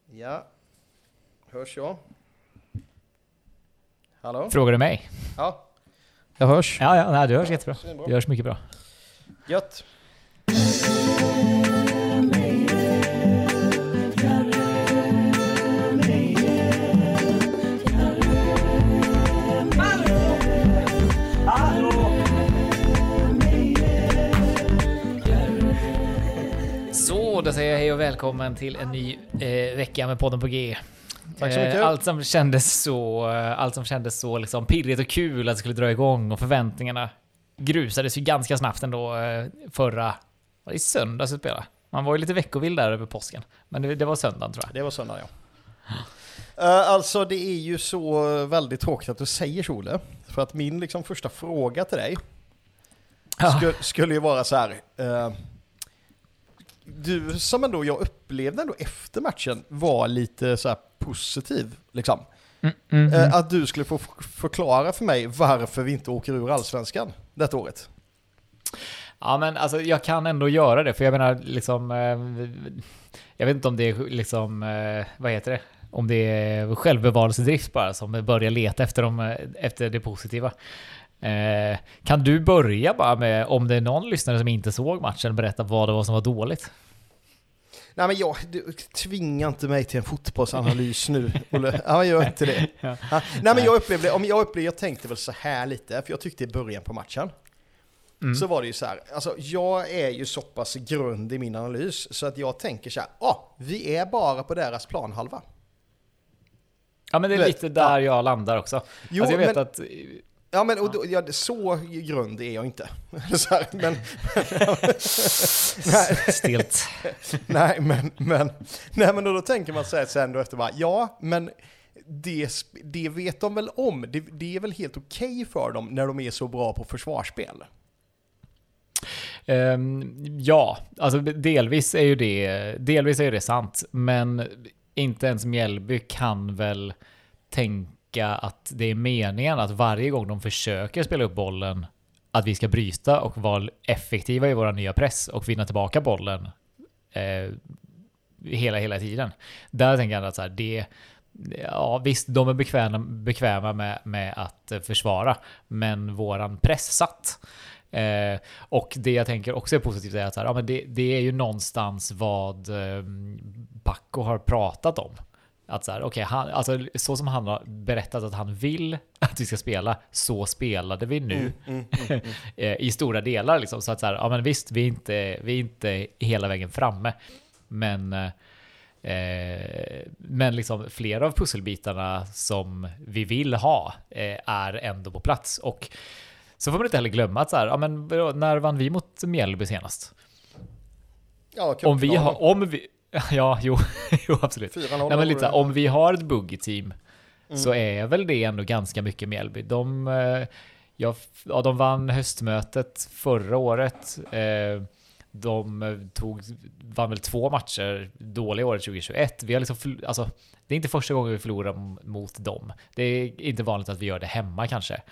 Ja, hörs jag? Hallå? Frågar du mig? Ja, jag hörs. Ja, nej, du hörs jättebra. Du hörs mycket bra. Gött. Så, då säger jag hej och välkommen till en ny vecka med podden på G. Tack så mycket. Allt som kändes så liksom pirrigt och kul att det skulle dra igång och förväntningarna grusades ju ganska snabbt ändå var det söndags att spela. Man var ju lite veckovild där över påsken, men det var söndagen tror jag. Det var söndag, ja. Alltså det är ju så väldigt tråkigt att du säger så, Olle. För att min liksom första fråga till dig skulle ju vara så här. Du som ändå jag upplevde ändå efter matchen var lite så här positiv liksom. Att du skulle få förklara för mig varför vi inte åker ur Allsvenskan detta året. Ja, men alltså jag kan ändå göra det, för jag menar liksom jag vet inte om det är liksom vad heter det? Om det är självbevarelsedrift bara som börjar leta efter det positiva. Kan du börja bara med, om det är någon lyssnare som inte såg matchen, berätta vad det var som var dåligt? Nej, men du tvingar inte mig till en fotbollsanalys nu, Olle. Ja, jag gör inte det. Ja. Nej, men jag tänkte väl så här lite, för jag tyckte i början på matchen så var det ju så här, alltså jag är ju så pass grund i min analys så att jag tänker så här, vi är bara på deras planhalva. Ja, men det är lite där jag landar också. Jo, alltså jag vet att... Ja, men så grund är jag inte. Så här, men stilt. Nej, men då tänker man så här sen då efter bara, ja, men det vet de väl om. Det är väl helt okej för dem när de är så bra på försvarsspel. Ja, alltså delvis är ju det sant, men inte ens Mjällby kan väl tänka att det är meningen att varje gång de försöker spela upp bollen att vi ska bryta och vara effektiva i våra nya press och vinna tillbaka bollen hela tiden. Där tänker jag att så här, visst, de är bekväma med att försvara, men våran press satt. Och det jag tänker också är positivt är att så här, men det är ju någonstans vad Paco har pratat om. Att så här, alltså, så som han har berättat att han vill att vi ska spela, så spelade vi nu i stora delar liksom. Så att så här, men visst, vi är inte hela vägen framme, men liksom flera av pusselbitarna som vi vill ha är ändå på plats. Och så får man inte heller glömma att så här, men när vann vi mot Mjällby senast? Ja, jo, absolut. Nej, men lite, om vi har ett buggy-team så är väl det ändå ganska mycket Mjällby. De vann höstmötet förra året. De vann väl 2 matcher dåliga året 2021. Vi har liksom det är inte första gången vi förlorar mot dem. Det är inte vanligt att vi gör det hemma kanske.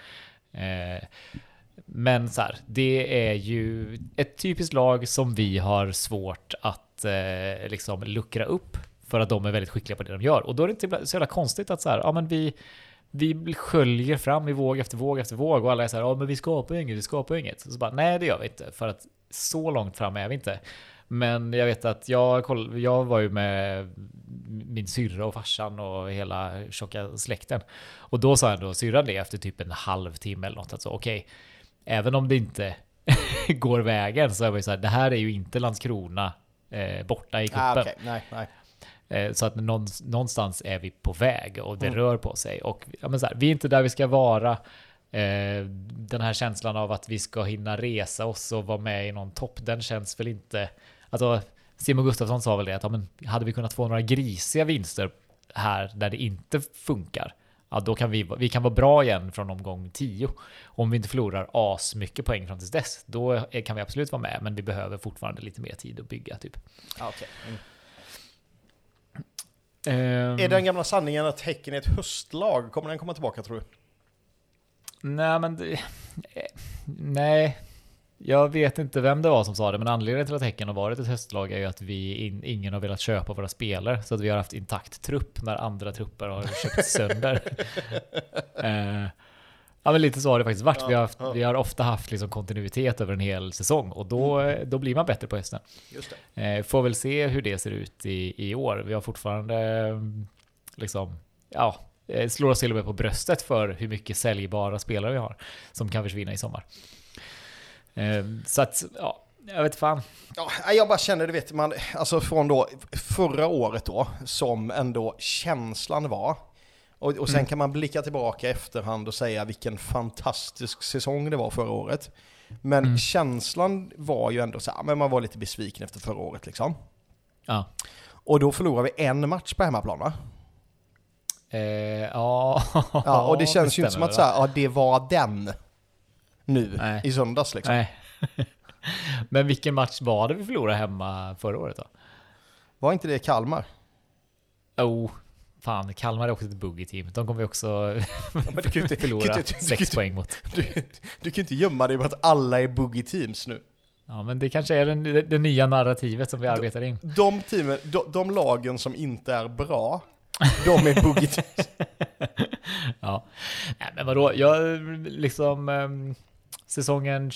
Men så här, det är ju ett typiskt lag som vi har svårt att liksom luckra upp, för att de är väldigt skickliga på det de gör. Och då är det inte så jävla konstigt att så här, men vi sköljer fram i våg efter våg efter våg, och alla är så här, men vi skapar inget. Så bara, nej, det gör vi inte, för att så långt fram är vi inte. Men jag vet att jag var ju med min syrra och farsan och hela tjocka släkten. Och då sa ändå syrran det efter typ en halvtimme eller något. Alltså okej, även om det inte går vägen, så är det så här, det här är ju inte Landskrona borta i kuppen. Nej. Så att någonstans är vi på väg och det rör på sig. Och men så här, vi är inte där vi ska vara. Den här känslan av att vi ska hinna resa oss och vara med i någon topp, den känns väl inte. Alltså Simon Gustafsson sa väl det, att hade vi kunnat få några grisiga vinster här där det inte funkar, då kan vi kan vara bra igen från omgång 10. Om vi inte förlorar as mycket poäng fram tills dess, då kan vi absolut vara med, men vi behöver fortfarande lite mer tid att bygga typ. Okay. Är den gamla sanningen att Häcken är ett höstlag? Kommer den komma tillbaka, tror du? Nej, men nej. Jag vet inte vem det var som sa det, men anledningen till att Häcken har varit ett höstlag är ju att ingen har velat köpa våra spelare, så att vi har haft intakt trupp när andra trupper har köpt sönder. Ja, men lite så har det faktiskt varit. Vi har ofta haft liksom kontinuitet över en hel säsong, och då blir man bättre på hösten. Just det. Får väl se hur det ser ut i år. Vi har fortfarande liksom, slår oss till och med på bröstet för hur mycket säljbara spelare vi har som kan försvinna i sommar. Så att, jag vet fan. Ja, jag bara känner, du vet, alltså från då förra året då, som ändå känslan var. Och sen kan man blicka tillbaka i efterhand och säga vilken fantastisk säsong det var förra året. Men känslan var ju ändå så här, men man var lite besviken efter förra året liksom. Ja. Och då förlorade vi en match på hemmaplan, va? Ja, och det känns ju inte som att så här, det var den nu. Nej. I söndags liksom. Nej. Men vilken match var det vi förlorade hemma förra året då? Var inte det Kalmar? Fan, Kalmar är också ett buggy-team. De kommer ju också inte förlora 6 poäng mot. Du kan inte gömma dig på att alla är buggy-teams nu. Ja, men det kanske är det nya narrativet som vi arbetar in. De lagen som inte är bra, de är buggy-teams. Ja. Nej, men vadå? Jag liksom säsongen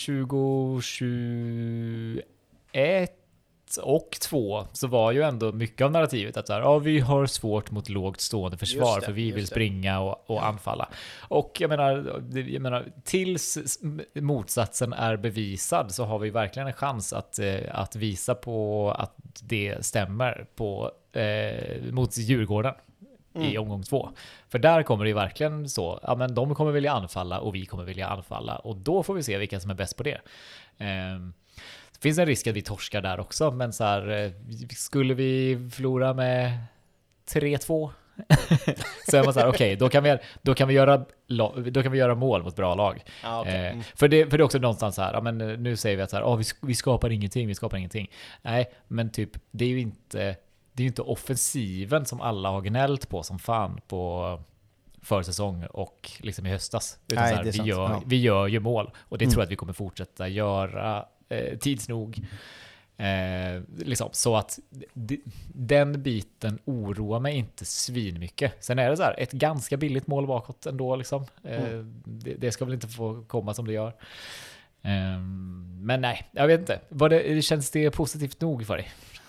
2021 och 2 så var ju ändå mycket av narrativet att så här, vi har svårt mot lågt stående försvar för vi vill springa och anfalla. Och jag menar tills motsatsen är bevisad så har vi verkligen en chans att visa på att det stämmer mot Djurgården i omgång 2. För där kommer det ju verkligen så, men de kommer vilja anfalla och vi kommer vilja anfalla, och då får vi se vilka som är bäst på det. Det finns en risk att vi torskar där också, men så här, skulle vi förlora med 3-2 så är man så här, okej, då kan vi göra mål mot bra lag. För det är också någonstans så här, men nu säger vi att så här, vi skapar ingenting. Nej, men typ det är ju inte offensiven som alla har gnällt på som fan på försäsong och liksom i höstas. Utan nej, så här, vi gör ju mål, och det tror jag att vi kommer fortsätta göra tids nog. Liksom, så att den biten oroar mig inte svinmycket. Sen är det så här, ett ganska billigt mål bakåt ändå liksom. Det ska väl inte få komma som det gör. Men nej, jag vet inte. Känns det positivt nog för dig?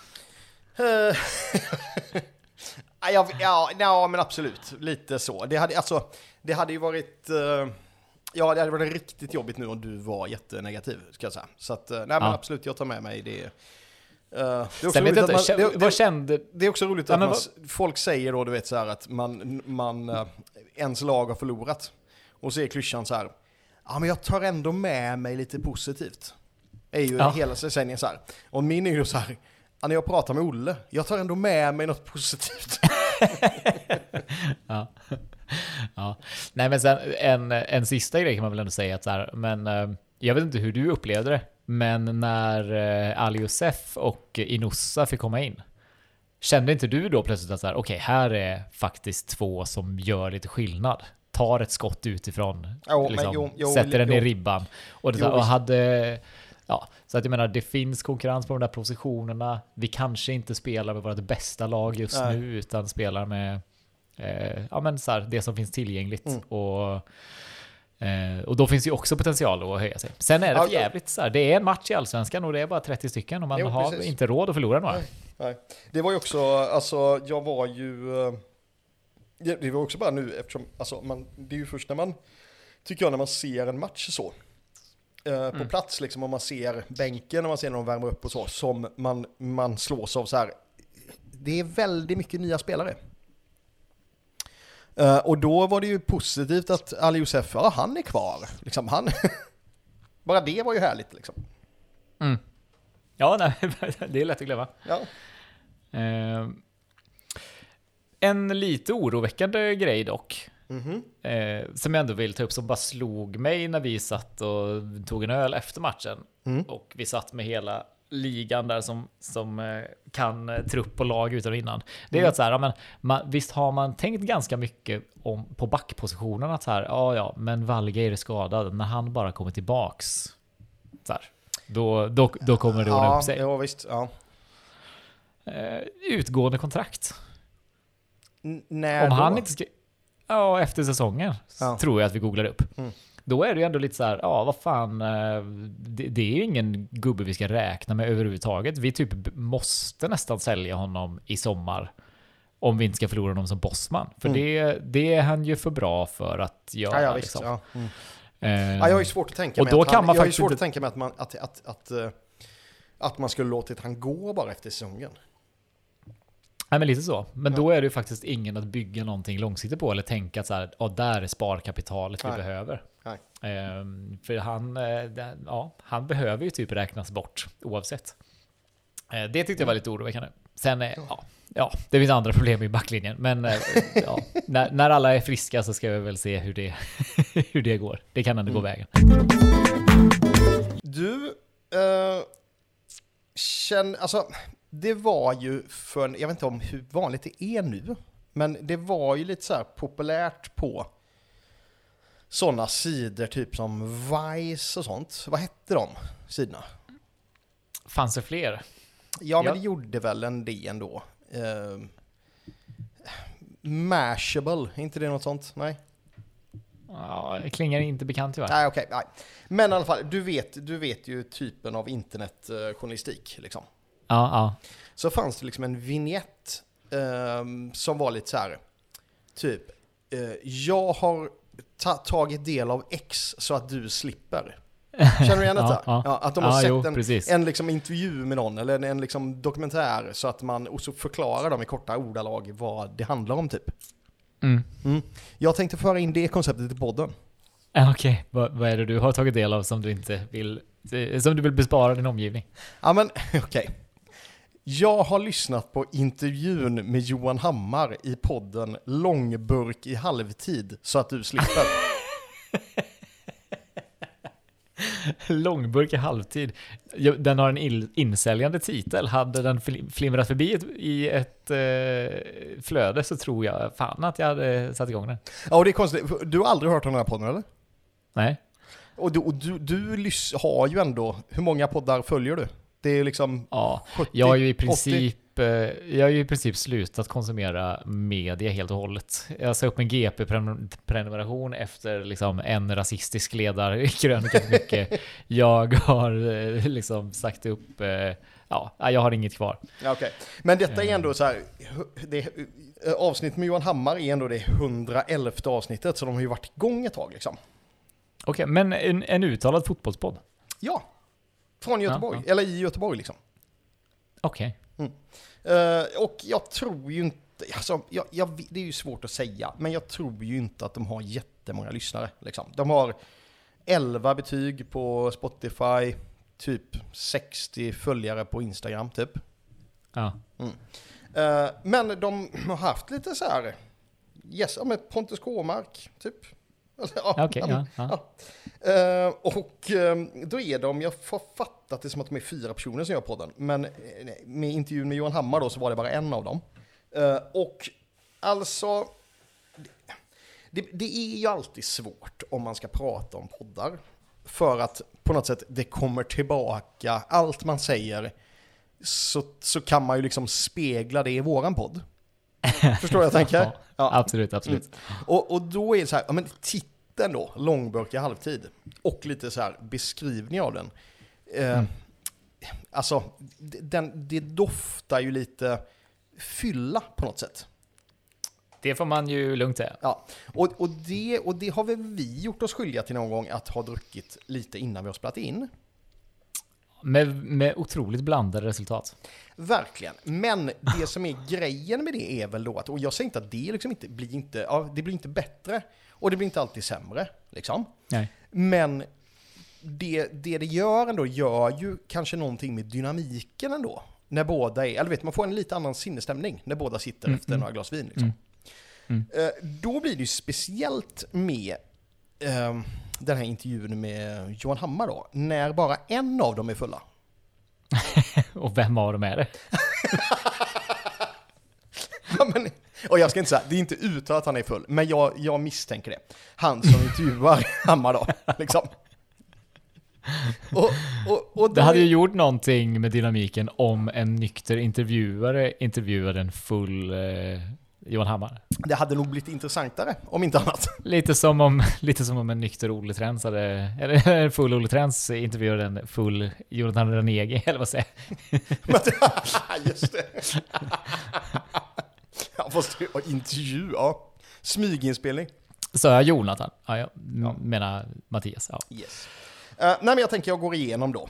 Ja, men absolut. Lite så. Det hade ju varit... det hade varit riktigt jobbigt nu om du var jättenegativ, ska jag säga. Så att, men absolut, jag tar med mig det. Det är också roligt det är också roligt att folk säger då, du vet så här, att man ens lag har förlorat. Och så är klyschan så här, men jag tar ändå med mig lite positivt. Är ju hela säsongen så här. Och min är ju så här, när jag pratar med Olle, jag tar ändå med mig något positivt. Ja. Nej, men sen en sista grej kan man väl ändå säga att så här, men jag vet inte hur du upplevde det, men när Ali Youssef och Inusa fick komma in, kände inte du då plötsligt att så här, okej, här är faktiskt två som gör lite skillnad, tar ett skott utifrån, sätter den i ribban och hade. Ja, så att jag menar, det finns konkurrens på de där positionerna. Vi kanske inte spelar med vårt bästa lag just nu, utan spelar med så här, det som finns tillgängligt. Och då finns ju också potential att höja sig. Sen är det för jävligt så här, det är en match i Allsvenskan och det är bara 30 stycken och man har inte råd att förlora några. Nej. Det var ju också, alltså jag var ju det var också bara nu, eftersom det är ju först när man, tycker jag, när man ser en match så på plats liksom, om man ser bänken och man ser när de värmer upp och så, som man slås av så här. Det är väldigt mycket nya spelare. Och då var det ju positivt att Ali Youssef, han är kvar. Liksom, bara det var ju härligt liksom. Ja, nej, det är lätt att glömma. Ja. En lite oroväckande grej dock. Som jag ändå vill ta upp, som bara slog mig när vi satt och tog en öl efter matchen. Och vi satt med hela ligan där som kan trupp och lag utan och innan. Det är att så här, visst har man tänkt ganska mycket på backpositionen att så här, men Valgeir är skadad, när han bara kommer tillbaks så här, då kommer det ordna upp sig. Ja, visst. Ja. Utgående kontrakt. När Om då? han inte ska... Ja, efter säsongen tror jag att vi googlar upp. Då är det ju ändå lite så här, vad fan, det är ju ingen gubbe vi ska räkna med överhuvudtaget. Vi typ måste nästan sälja honom i sommar om vi inte ska förlora honom som bossman. För det är han ju för bra för att göra. Ja, visst. Liksom. Ja. Jag har ju svårt att tänka mig att man skulle låtit han gå bara efter säsongen. Nej, men lite så. Men då är det ju faktiskt ingen att bygga någonting långsiktigt på eller tänka att så här, där är sparkapitalet vi behöver. Nej. För han behöver ju typ räknas bort oavsett. Det tyckte jag var lite oroväckande. Sen det finns andra problem i backlinjen, men när alla är friska så ska vi väl se hur det går. Det kan ändå gå vägen. Du det var ju jag vet inte om hur vanligt det är nu, men det var ju lite så här populärt på sådana sidor typ som Vice och sånt. Vad hette de sidorna? Fanns det fler? Ja, men det gjorde väl en del ändå. Mashable, är inte det något sånt? Nej. Ja, det klingar inte bekant tyvärr. Nej, okej. Nej. Men i alla fall, du vet ju typen av internetjournalistik liksom. Ja. Så fanns det liksom en vignett som var lite så här typ jag har tagit del av X så att du slipper. Känner du igen detta? Att de har sett en liksom intervju med någon eller en liksom dokumentär så att och så förklarar de i korta ordalag vad det handlar om typ. Jag tänkte föra in det konceptet i podden. Okej. Vad är det du har tagit del av som du vill bespara din omgivning? Ja, men okej. Jag har lyssnat på intervjun med Johan Hammar i podden Långburk i halvtid så att du slipper. Långburk i halvtid. Den har en insäljande titel. Hade den flimrat förbi i ett flöde så tror jag fan att jag hade satt igång den. Ja, och det är konstigt. Du har aldrig hört om den här podden, eller? Nej. Och du har ju ändå... Hur många poddar följer du? Det är liksom 70, jag har ju i princip slutat konsumera media helt och hållet. Jag sa upp en GP-prenumeration efter liksom en rasistisk ledarkrönika för mycket. Jag har liksom sagt upp... jag har inget kvar. Okay. Men detta är ändå så här... avsnitt med Johan Hammar är ändå det 111 avsnittet, så de har ju varit igång ett tag liksom. Okej, men en uttalad fotbollspodd? Ja. Från Göteborg, eller i Göteborg liksom. Okej. Och jag tror ju inte, alltså, det är ju svårt att säga, men jag tror ju inte att de har jättemånga lyssnare liksom. De har 11 betyg på Spotify, typ 60 följare på Instagram typ. Ja. Men de har haft lite så här, med Pontus Kåmark typ. Och då är jag har fattat det som att de är 4 personer som gör podden, men med intervjun med Johan Hammar då så var det bara en av dem. Och alltså det är ju alltid svårt om man ska prata om poddar, för att på något sätt det kommer tillbaka, allt man säger så kan man ju liksom spegla det i våran podd. Förstår du vad jag tänker? Ja. Absolut. Och då är det så här, men titeln då, Långburk i halvtid, och lite så här beskrivning av den. Alltså, det doftar ju lite fylla på något sätt. Det får man ju lugnt säga. Ja, och det har väl vi gjort oss skyldiga till någon gång, att ha druckit lite innan vi har spelat in. Med otroligt blandade resultat. Verkligen. Men det som är grejen med det är väl då att, och jag säger inte att det liksom inte blir inte bättre, och det blir inte alltid sämre liksom. Nej. Men det gör ändå gör ju kanske någonting med dynamiken ändå. När båda är, eller vet man får en lite annan sinnesstämning när båda sitter efter några glas vin liksom. Då blir det ju speciellt med den här intervjun med Johan Hammar då, när bara en av dem är fulla. Och vem av dem är det? Och jag ska inte säga, det är inte utan att han är full, men jag misstänker det. Han som intervjuar Hammar då, liksom. Och det hade ju gjort någonting med dynamiken om en nykter intervjuare intervjuade en full Johan Hammar. Det hade nog blivit intressantare, om inte annat. Lite som om en nykter Olle Trens eller en full Olle Trens intervjuade en full Jonathan Ranegi, eller vad säger Just det. Ja, fast intervju, ja. Smyginspelning. Så jag Jonathan. Ja, jag menar Mattias. Ja. Yes. Nej, men jag tänker jag går igenom då.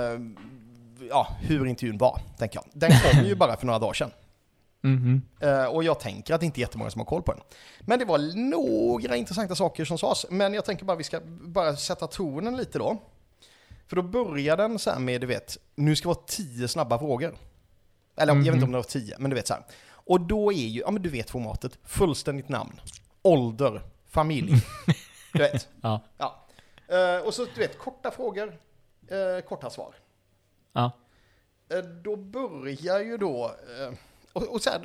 Hur intervjun var, tänker jag. Den kom ju bara för några dagar sedan. Och jag tänker att det inte är jättemånga som har koll på den. Men det var några intressanta saker som sades. Men jag tänker bara vi ska bara sätta tonen lite då. För då börjar den så här med, du vet, nu ska vara 10 snabba frågor. Eller jag vet inte om det var 10, men du vet så här. Och då är ju, men du vet formatet, fullständigt namn, ålder, familj. Du vet. Ja. Och så, du vet, korta frågor, korta svar. Ja. Då börjar ju då... Och så här,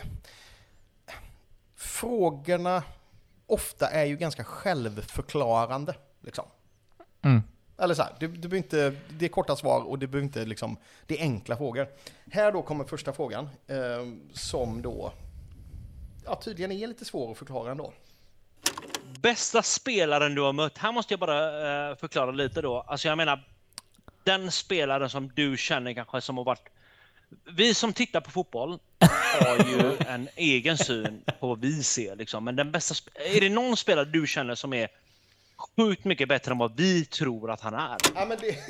frågorna ofta är ju ganska självförklarande. Liksom. Eller så här, du behöver inte, det är korta svar och det behöver inte liksom, det är enkla frågor. Här då kommer första frågan som då tydligen är lite svår att förklara ändå. Bästa spelaren du har mött? Här måste jag bara förklara lite då. Alltså jag menar, den spelaren som du känner kanske som har varit... Vi som tittar på fotboll har ju en egen syn på vad vi ser. Liksom. Men den bästa... Är det någon spelare du känner som är sjukt mycket bättre än vad vi tror att han är? Ja, men det...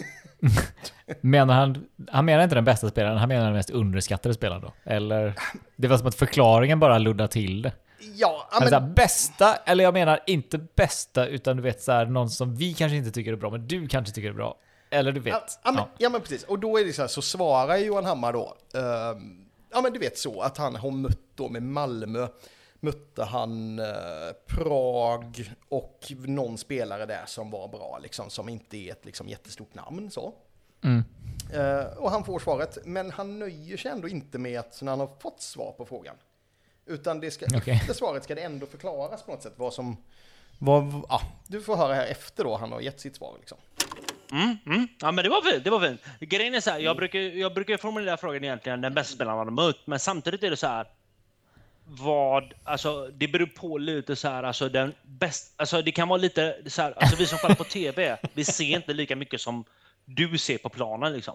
han menar inte den bästa spelaren, han menar den mest underskattade spelaren då? Eller det var som att förklaringen bara luddar till det. Ja, men... Alltså, bästa, eller jag menar inte bästa, utan du vet så här, någon som vi kanske inte tycker är bra, men du kanske tycker är bra. Eller du vet. Ja, men precis. Och då är det så här, så svarar Johan Hammar då. Men du vet så att han har mött då med Malmö. Mötte han Prag och någon spelare där som var bra, liksom, som inte är ett liksom, jättestort namn. Så. Och han får svaret, men han nöjer sig ändå inte med att när han har fått svar på frågan. Utan det ska, efter svaret ska det ändå förklaras på något sätt vad som... du får höra här efter då han har gett sitt svar. Liksom. Ja, men det var fint. Grejen är så här, jag brukar formulera frågan egentligen den bästa spelaren man har mött, men samtidigt är det så här alltså det beror på lite så här, alltså den bästa, alltså det kan vara lite så här, alltså vi som kollar på TV, vi ser inte lika mycket som du ser på planen liksom.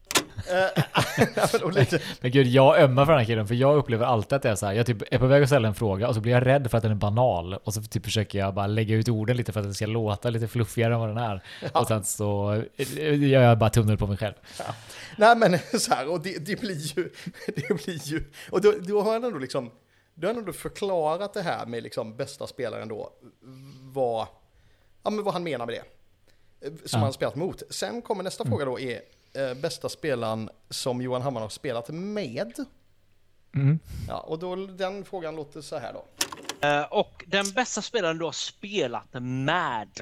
Men gud, jag ömmar för den här killen, för jag upplever alltid att det är så här, jag typ är på väg att ställa en fråga och så blir jag rädd för att den är banal och så typ försöker jag bara lägga ut orden lite för att det ska låta lite fluffigare än vad den är. Och sen så gör jag bara tunnel på mig själv. Nej, men så här, och det blir ju och då har han ändå liksom, då har han ändå förklarat det här med liksom bästa spelaren då, vad han menar med det som han har spelat mot. Sen kommer nästa fråga då är bästa spelaren som Johan Hammar har spelat med. Ja, och då den frågan låter så här då. Och den bästa spelaren du har spelat med.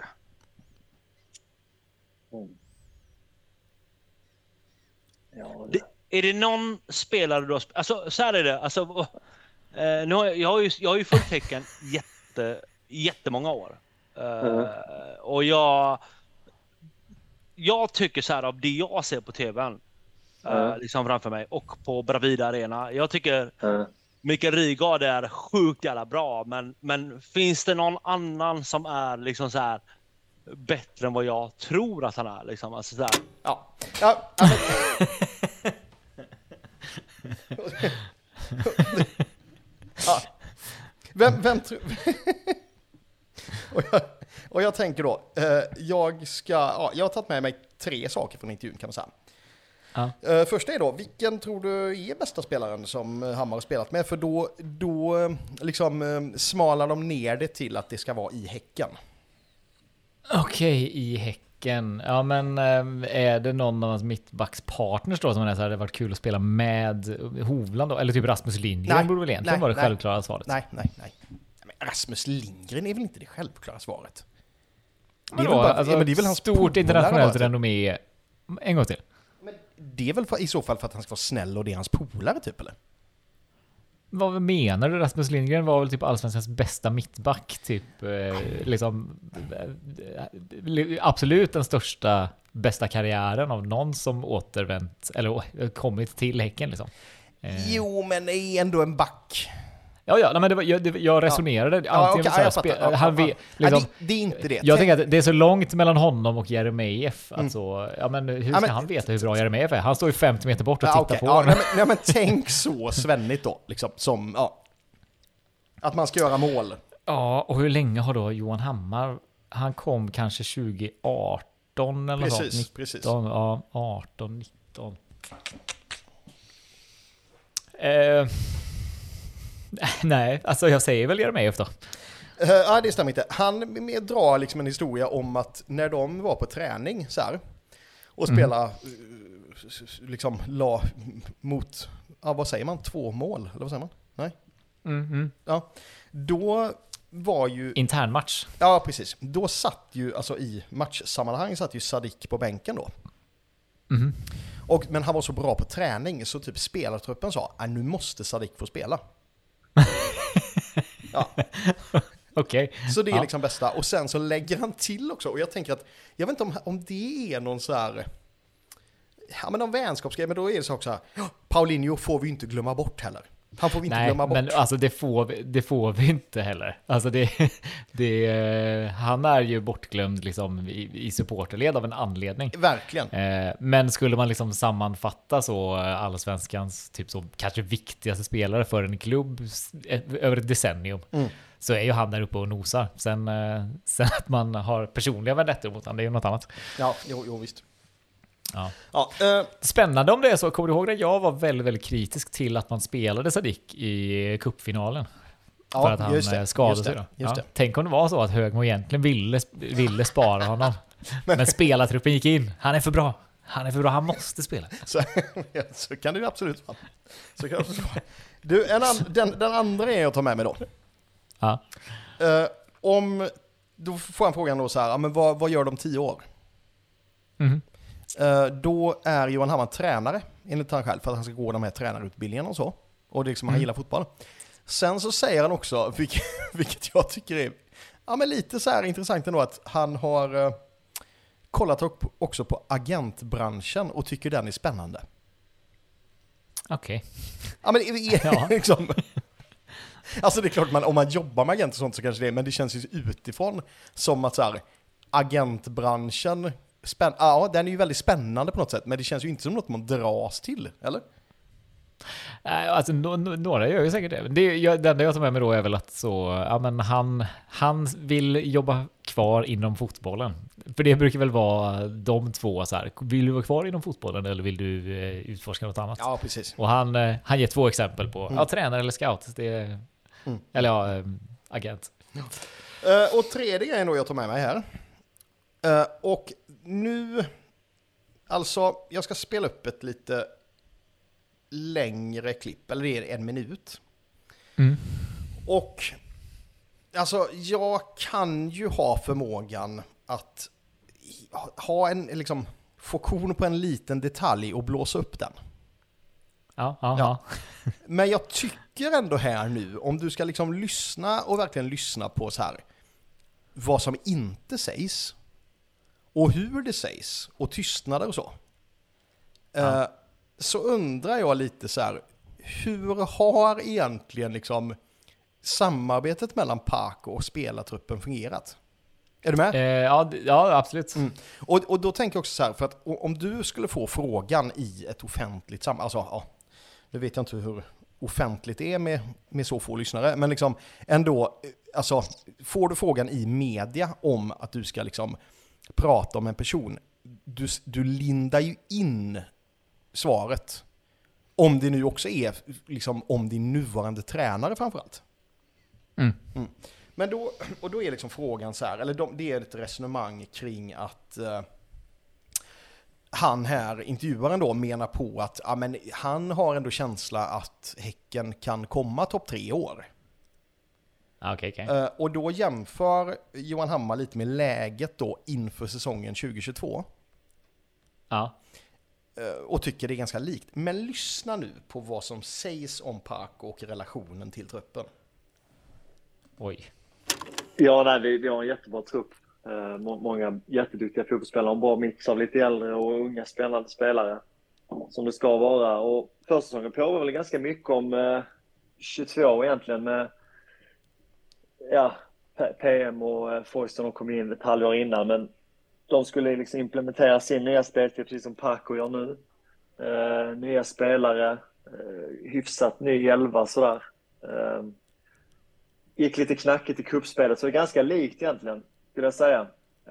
Är det någon spelare du har alltså så här är det, alltså nu jag har ju följt Häcken jättemånga år. Och jag tycker så här av det jag ser på TV:n liksom framför mig och på Bravida Arena. Jag tycker Mikael Rygaard är sjukt jävla bra, men finns det någon annan som är liksom så här bättre än vad jag tror att han är liksom, alltså så här. Vem tror... och jag tänker då, jag har tagit med mig 3 saker från intervjun kan man säga. Första är då, vilken tror du är bästa spelaren som Hammar har spelat med? För då liksom smalar de ner det till att det ska vara i Häcken. Okej, i Häcken. Ja, men är det någon av hans mittbackspartners då som är så här, det varit kul att spela med Hovland då? Eller typ Rasmus Lindgren borde väl egentligen vara det självklara svaret. Nej. Men Rasmus Lindgren är väl inte det självklara svaret? Det är väl hans stort internationellt renommé. En gång till. Men det är väl i så fall för att han ska vara snäll och det är hans polare typ, eller? Vad menar du? Rasmus Lindgren var väl typ allsvenskans bästa mittback typ liksom absolut den största bästa karriären av någon som återvänt eller kommit till Häcken liksom. Jo, men är ändå en back. Ja, nej, men jag resonerade antingen så här, han vet, liksom, det är inte det. Jag tänker att det är så långt mellan honom och Jeremejeff. Alltså, men hur ska han veta hur bra Jeremejeff är? Han står ju 50 meter bort och tittar på honom. Nej, men tänk så svennigt då, liksom, som att man ska göra mål. Ja, och hur länge har då Johan Hammar? Han kom kanske 2018 eller något. Precis. Ja, 18, 19. Nej, alltså jag säger väl Jeremejeff då. Ja, det stämmer inte. Han drar liksom en historia om att när de var på träning så här och spela liksom la mot, vad säger man? 2 mål? Eller vad säger man? Nej? Ja, då var ju... Intern match. Ja, precis. Då satt ju, alltså i matchsammanhang satt ju Sadik på bänken då. Men han var så bra på träning så typ spelartruppen sa, nu måste Sadik få spela. Ja. Okej. Så det är liksom bästa. Och sen så lägger han till också. Och jag tänker att, jag vet inte om det är någon så här, någon vänskapsgrej, men då är det så också här, Paulinho får vi inte glömma bort heller. Han får vi inte glömma bort. Men alltså det får vi inte heller. Alltså han är ju bortglömd liksom i supporterled av en anledning. Verkligen. Men skulle man liksom sammanfatta så allsvenskans typ så kanske viktigaste spelare för en klubb över ett decennium, så är ju han där uppe och nosar. Sen att man har personliga vendettor mot honom, det är ju något annat. Ja, jo visst. Ja. Spännande om det är så. Kommer du ihåg att jag var väldigt, väldigt kritisk till att man spelade Sadik i cupfinalen? Ja, för att han skadade sig då. Tänk om det var så att Högmo egentligen ville spara honom. Men spelartruppen gick in. Han är för bra. Han måste spela. Så kan det ju absolut vara. Du, den andra är att ta med mig då. Ja. Då får jag frågan då så här, men vad gör de 10 år? Då är Johan Hammar tränare enligt han själv, för att han ska gå de här tränarutbildningarna och så. Och det är liksom han gillar fotboll. Sen så säger han också, vilket jag tycker är men lite så här intressant ändå, att han har kollat också på agentbranschen och tycker den är spännande. Okej. Ja, men liksom, alltså det är klart, om man jobbar med agent och sånt så kanske det är, men det känns ju utifrån som att så här, agentbranschen den är ju väldigt spännande på något sätt, men det känns ju inte som något man dras till, eller? Alltså några gör ju säkert det. Det enda jag tar med mig då är väl att han vill jobba kvar inom fotbollen. För det brukar väl vara de två så här, vill du vara kvar inom fotbollen eller vill du utforska något annat? Ja, precis. Och han ger 2 exempel på tränare eller scout. Eller agent. Och tredje grejen då jag tar med mig här. Och nu, alltså jag ska spela upp ett lite längre klipp, eller det är 1 minut. Och alltså jag kan ju ha förmågan att ha en liksom fokus på en liten detalj och blåsa upp den. Ja. Men jag tycker ändå här nu, om du ska liksom lyssna och verkligen lyssna på så här vad som inte sägs och hur det sägs och tystnader och så. Så undrar jag lite så här, hur har egentligen liksom samarbetet mellan Paco och spelartruppen fungerat? Är du med? Ja, absolut. Och då tänker jag också så här, för att om du skulle få frågan i ett offentligt sammanhang, alltså nu vet jag inte hur offentligt det är med så få lyssnare, men liksom ändå, alltså får du frågan i media om att du ska liksom prata om en person, du lindar ju in svaret. Om det nu också är liksom om din nuvarande tränare framförallt. Men då är liksom frågan så här, eller det är ett resonemang kring att han här, intervjuaren då, menar på att han har ändå känsla att Häcken kan komma topp 3 i år. Okay. Och då jämför Johan Hammar lite med läget då inför säsongen 2022. Ja. och tycker det är ganska likt. Men lyssna nu på vad som sägs om Parko och relationen till truppen. Oj. Ja, nej, vi har en jättebra trupp. Många jätteduktiga fotbollsspelare. En bra mix av lite äldre och unga spännande spelare. Som det ska vara. Och första säsongen pågår väl ganska mycket om 22 egentligen. Med PM och Foyston kom in ett halvår innan. Men de skulle liksom implementera sin nya spelstil precis som Parko gör nu. Nya spelare. Hyfsat ny 11 sådär. Gick lite knackigt i kuppspelet, så det är ganska likt egentligen, skulle jag säga.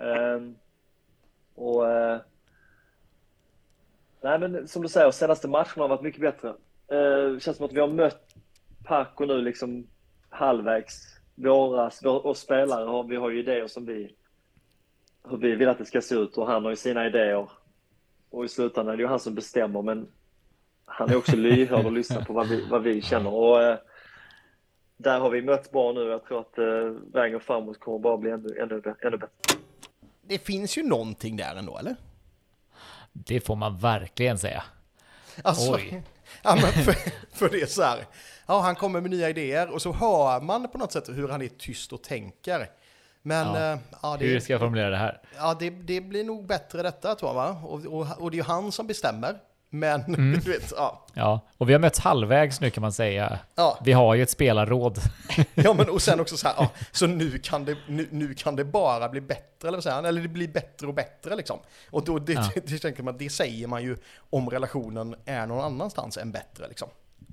Nej, men som du säger, senaste matcherna har varit mycket bättre. Det känns som att vi har mött Parko nu liksom halvvägs. Och spelare vi har ju idéer som hur vi vill att det ska se ut, och han har ju sina idéer. Och i slutändan är det ju han som bestämmer, men han är också lyhörd och lyssnar på vad vi känner. Och där har vi mött bra nu. Jag tror att vägen framåt kommer bara bli ännu bättre. Det finns ju någonting där ändå, eller? Det får man verkligen säga. Alltså, Oj. Ja, men för det är så här. Ja, han kommer med nya idéer och så hör man på något sätt hur han är tyst och tänker. Men hur ska jag formulera det här? Ja, det blir nog bättre detta, tror jag, va? Och det är ju han som bestämmer. Men du vet, Ja, och vi har mötts halvvägs nu, kan man säga. Ja. Vi har ju ett spelarråd. Ja, men och sen också så här, så nu kan det bara bli bättre, eller vad säger han? Eller det blir bättre och bättre liksom. Och då det tänker man, det säger man ju om relationen är någon annanstans än bättre liksom.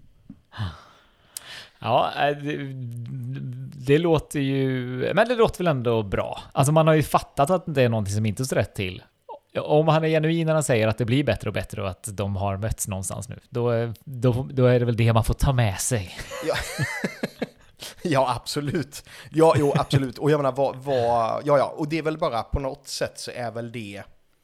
Ja, det låter ju, men det låter väl ändå bra. Alltså man har ju fattat att det är någonting som inte står rätt till. Om han är genuin när han säger att det blir bättre och bättre och att de har mötts någonstans nu, då är det väl det man får ta med sig. Ja, ja absolut. Ja, jo, absolut. Och jag menar, och det är väl bara på något sätt så är väl det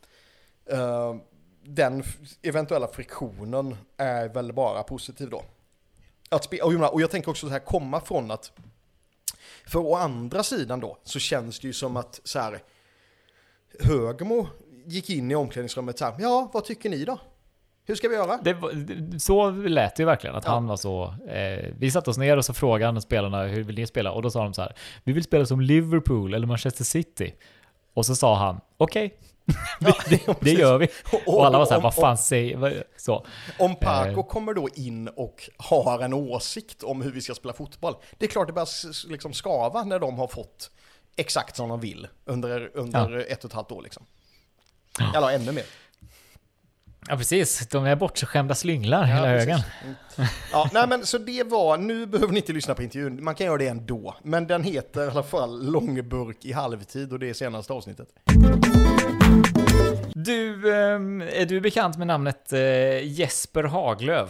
den eventuella friktionen är väl bara positiv då. Och jag tänker också så här, komma från att, för å andra sidan då så känns det ju som att så här, Högmo gick in i omklädningsrummet så här, ja, vad tycker ni då? Hur ska vi göra? Så lät det ju verkligen, att han var så... vi satt oss ner och så frågade han spelarna, hur vill ni spela? Och då sa de så här, vi vill spela som Liverpool eller Manchester City. Och så sa han, okej. Det gör vi. Och alla var så här, vad fan säger... Så. Om Parko kommer då in och har en åsikt om hur vi ska spela fotboll, det är klart det börjar liksom skava när de har fått exakt som de vill under 1,5 år liksom. Eller ännu mer. Ja, precis. De är bortskämda slynglar hela högen. Ja, nej men så det var, nu behöver ni inte lyssna på intervjun, man kan göra det ändå. Men den heter i alla fall Långburk i halvtid och det är senaste avsnittet. Du, är du bekant med namnet Jesper Haglöf?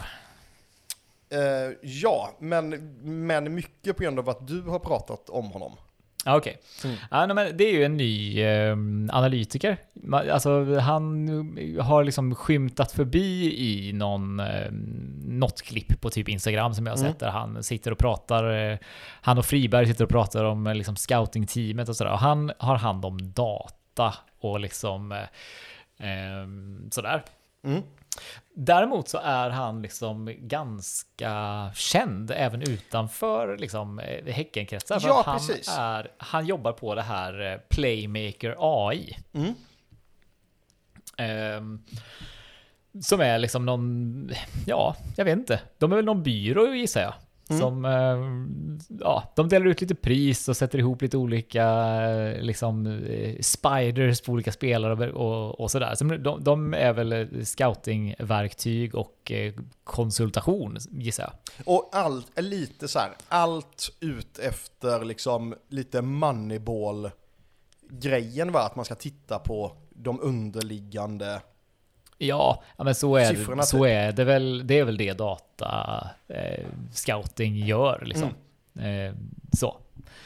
Ja, men mycket på grund av att du har pratat om honom. Okej. Ja, men det är ju en ny analytiker. Alltså, han har liksom skymtat förbi i något klipp på typ Instagram som jag har sett, där han sitter och pratar, han och Friberg sitter och pratar om liksom scouting-teamet och sådär. Och han har hand om data och liksom sådär. Däremot så är han liksom ganska känd även utanför liksom Häckenkretsar, för ja, att precis. Han jobbar på det här Playmaker AI. Som är liksom någon, ja, jag vet inte. De är väl någon byrå, gissar jag. Som de delar ut lite pris och sätter ihop lite olika liksom spiders på olika spelare och sådär. Så de är väl scoutingverktyg och konsultation, gissar jag. Och allt är lite så här, allt ut efter liksom lite moneyball grejen, va, att man ska titta på de underliggande. Ja, men så är det väl. Det är väl det data scouting gör liksom. Så.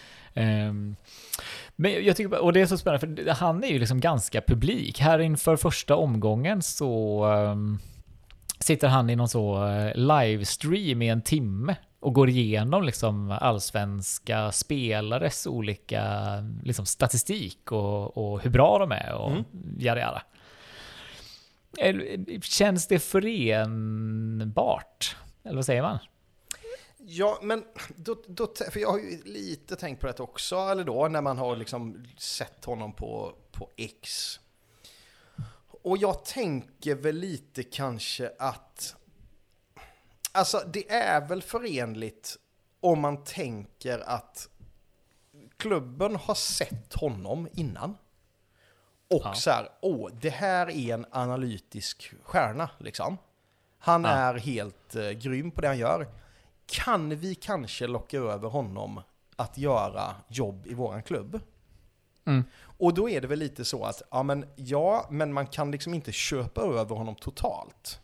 Men jag tycker, och det är så spännande, för han är ju liksom ganska publik. Här inför första omgången så sitter han i någon så livestream i 1 timme och går igenom liksom allsvenska spelares olika liksom statistik och hur bra de är och jada. Känns det förenbart? Eller vad säger man? Ja, men för jag har ju lite tänkt på det också, eller då, när man har liksom sett honom på X. Och jag tänker väl lite kanske att, alltså det är väl förenligt om man tänker att klubben har sett honom innan. Och så här, det här är en analytisk stjärna liksom. Han är helt grym på det han gör. Kan vi kanske locka över honom att göra jobb i våran klubb? Och då är det väl lite så att, men man kan liksom inte köpa över honom totalt.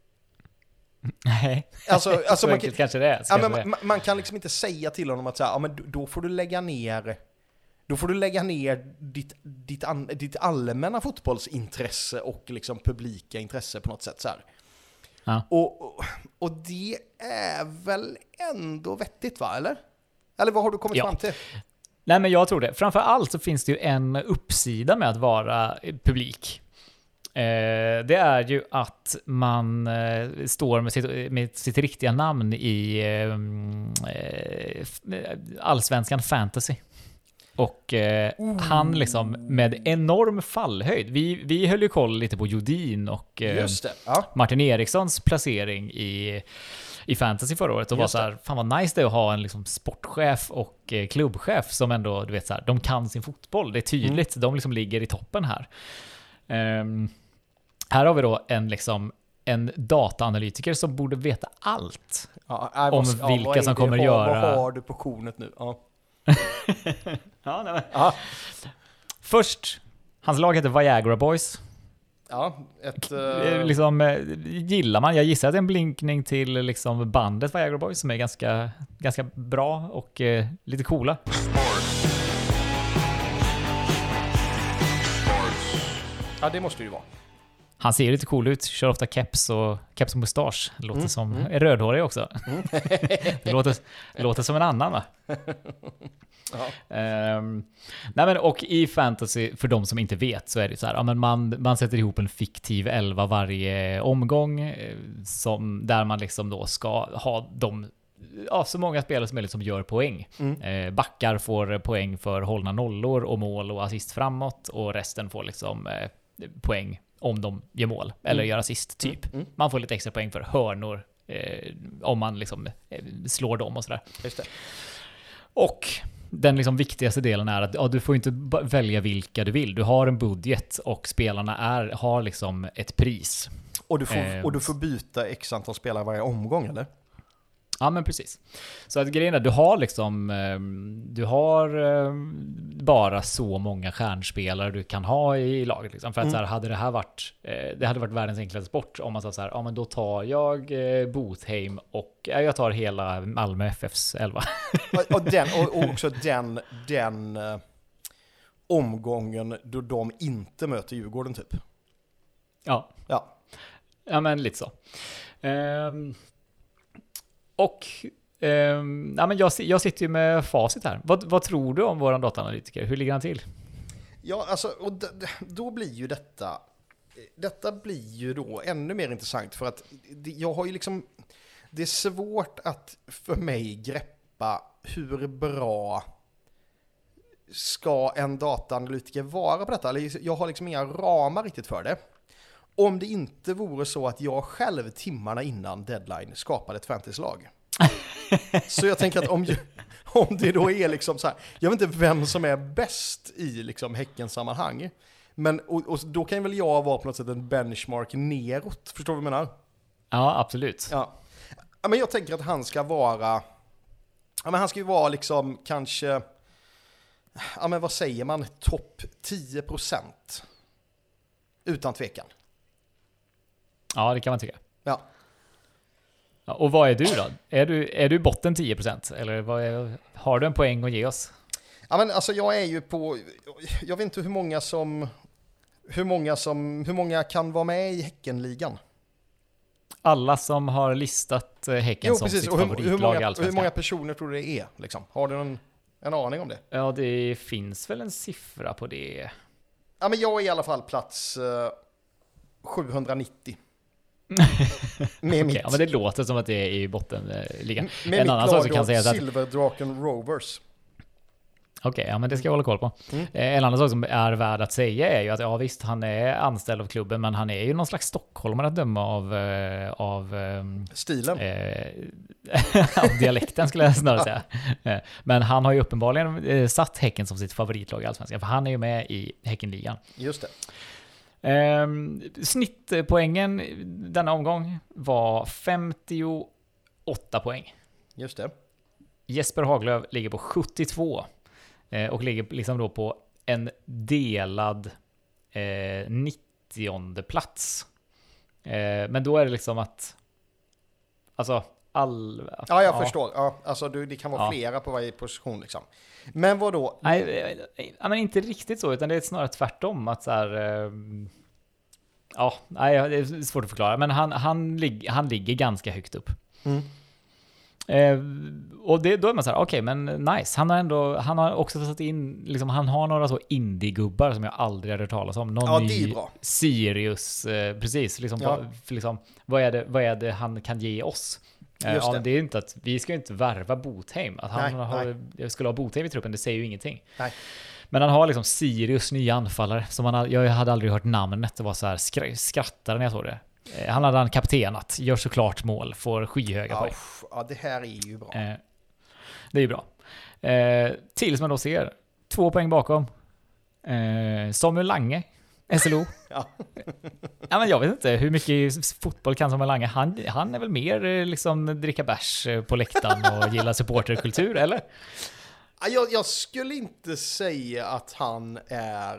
Nej, alltså man kan, kanske det är. Man kan liksom inte säga till honom att så här, men då får du lägga ner ditt allmänna fotbollsintresse och liksom publika intresse på något sätt så här. Ja. Och det är väl ändå vettigt, va? Eller vad har du kommit fram till? Nej, men jag tror det. Framför allt så finns det ju en uppsida med att vara publik. Det är ju att man står med sitt riktiga namn i Allsvenskan Fantasy. Och han liksom med enorm fallhöjd. Vi höll ju koll lite på Jodin och Martin Erikssons placering i fantasy förra året och var så här, fan vad nice det är att ha en liksom sportchef och klubbchef som ändå, du vet så här, de kan sin fotboll. Det är tydligt, de liksom ligger i toppen här. Här har vi då en dataanalytiker som borde veta allt om vilka som kommer göra. Vad har du på kornet nu? Först, hans lag heter Viagra Boys. Ja, liksom, gillar man. Jag gissar att det är en blinkning till liksom bandet Viagra Boys som är ganska bra och lite coola. Ja, det måste ju vara. Han ser lite cool ut, kör ofta keps och mustasch. Låter som är rödhårig också. Det låter som en annan, va? Nej, men och i fantasy, för de som inte vet, så är det så här, men man sätter ihop en fiktiv 11 varje omgång där man liksom då ska ha så många spelare som möjligt som gör poäng. Backar får poäng för hållna nollor och mål och assist framåt, och resten får liksom poäng om de gör mål eller gör assist typ. Man får lite extra poäng för hörnor om man liksom slår dem och sådär. Just det. Och den liksom viktigaste delen är att du får inte välja vilka du vill. Du har en budget och spelarna har liksom ett pris. Och du får byta x antal spelare varje omgång, eller? Ja, men precis. Så att grejen är, du har bara så många stjärnspelare du kan ha i laget liksom. För att så här, hade det varit världens enklaste sport om man sa så här, men då tar jag Botheim och jag tar hela Malmö FFs 11. och också den omgången då de inte möter Djurgården typ. Ja, men lite så. Och men jag sitter ju med facit här. Vad tror du om våran dataanalytiker? Hur ligger han till? Ja, alltså, och då blir ju detta blir ju då ännu mer intressant, för att jag har ju liksom, det är svårt att för mig greppa hur bra ska en dataanalytiker vara på detta. Eller jag har liksom inga ramar riktigt för det. Om det inte vore så att jag själv timmarna innan deadline skapade ett fantasylag. Så jag tänker att om det då är liksom så här, jag vet inte vem som är bäst i liksom Häcken-sammanhang. Men och då kan väl jag vara på något sätt en benchmark neråt. Förstår du vad jag menar? Ja, absolut. Ja. Men jag tänker att han ska vara, han ska ju vara liksom kanske, men vad säger man, topp 10%. Utan tvekan. Ja, det kan man tycka. Ja. Och vad är du då? Är du botten 10%? Eller har du en poäng att ge oss? Ja, men alltså jag är ju på, jag vet inte hur många kan vara med i Häckenligan. Alla som har listat Häcken som sitt favoritlag i Allsvenskan. Hur många personer tror du det är? Liksom? Har du en aning om det? Ja, det finns väl en siffra på det. Ja, men jag är i alla fall plats 790. Okej, ja, men det låter som att det är i bottenligan. Med En annan sak som kan sägas att Silverdraken Rovers. okej, ja men det ska jag hålla koll på. En annan sak som är värd att säga är ju att ja visst, han är anställd av klubben, men han är ju någon slags stockholmare att döma av Stilen. av dialekten skulle jag snarare säga. Men han har ju uppenbarligen satt Häcken som sitt favoritlag i Allsvenskan, för han är ju med i Häckenligan. Just det. Snittpoängen denna omgång var 58 poäng. Just det. Jesper Haglöf ligger på 72 och ligger liksom då på en delad 90:e plats. Men då är det liksom att alltså Ja, jag förstår. Ja, alltså det kan vara flera på varje position liksom. Men vad då? Nej, men inte riktigt så, utan det är snarare tvärtom att så här, nej, det är svårt att förklara, men han ligger ganska högt upp. Och då är man så här, okej, men nice. Han har också satt in liksom, han har några så indie-gubbar som jag aldrig hade hört talas om. Någon ny Sirius, precis liksom, liksom vad är det han kan ge oss? Det är inte att vi ska inte värva Botheim. Att han skulle ha Botheim i truppen, det säger ju ingenting. Nej. Men han har liksom Sirius nya anfallare som jag hade aldrig hört namnet. Det var så här skrattade när jag såg det. Han hade en kaptenat, gör såklart mål, får skyhöga poäng. Ja, det här är ju bra. Det är ju bra. Tills man då ser 2 poäng bakom. Samuel Lange, SLO. Ja, men jag vet inte hur mycket fotboll kan Samuel Lange. Han är väl mer liksom dricka bärs på läktaren och gilla supporterkultur, eller? Jag skulle inte säga att han är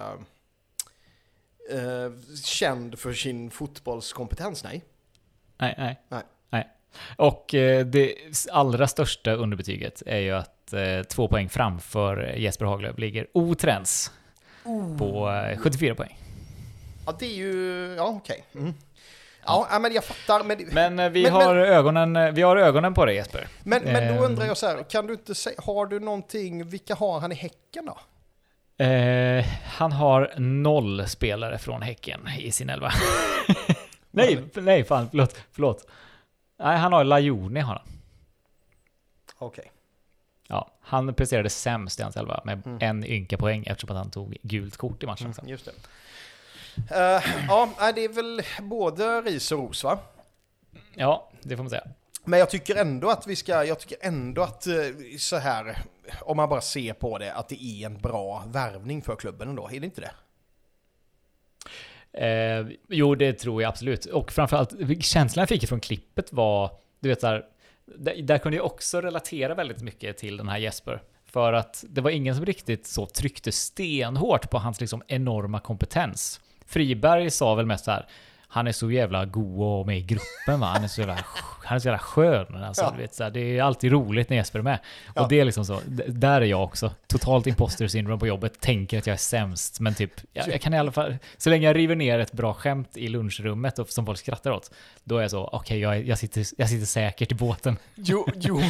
känd för sin fotbollskompetens, nej. Nej. Och det allra största underbetyget är ju att 2 poäng framför Jesper Haglöf ligger Otrens på 74 poäng. Ja, det är ju... Ja, okej. Ja, men jag fattar. Men vi har ögonen på det, Jesper. Men då undrar jag så här, kan du inte säga, har du någonting, vilka har han i Häcken då? Han har 0 spelare från Häcken i sin 11. nej, fan, förlåt. Nej, han har Lajoni, har han. Okej. Ja, han presterade sämst i hans 11 med en ynka poäng eftersom att han tog gult kort i matchen. Just det. Det är väl både ris och ros, va? Ja, det får man säga. Men jag tycker ändå att så här, om man bara ser på det, att det är en bra värvning för klubben ändå, är det inte det? Jo, det tror jag absolut. Och framförallt, känslan jag fick från klippet var, du vet där kunde jag också relatera väldigt mycket till den här Jesper. För att det var ingen som riktigt så tryckte stenhårt på hans liksom enorma kompetens. Friberg sa väl mest så här, han är så jävla god och med i gruppen, va? Han är så jävla skön. Alltså, vet, så här, det är alltid roligt när Jesper är med. Och det är liksom så, där är jag också. Totalt imposter syndrom på jobbet, tänker att jag är sämst. Men typ, jag kan i alla fall, så länge jag river ner ett bra skämt i lunchrummet och som folk skrattar åt, då är jag så, okej, jag sitter säkert i båten. Jo,